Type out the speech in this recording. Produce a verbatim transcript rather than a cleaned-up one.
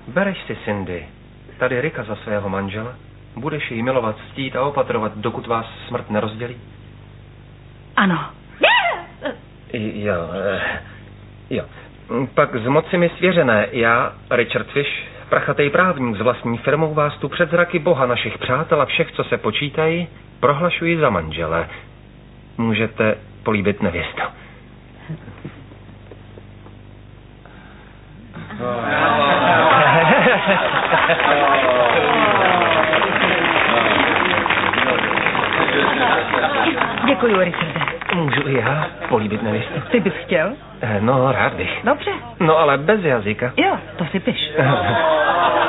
Bereš si, Cindy, tady Ricka za svého manžela? Budeš jej milovat, ctít a opatrovat, dokud vás smrt nerozdělí? Ano. Jo, jo. Pak z moci mi svěřené, já, Richard Fish, prachatej právník s vlastní firmou, vás tu před zraky Boha, našich přátel a všech, co se počítají, prohlašuji za manžele. Můžete políbit nevěstu. Děkuju, Richarde. Můžu i já políbit nevěstu? Ty bys chtěl? No, rád bych. Dobře. No, ale bez jazyka. Jo, to si piš.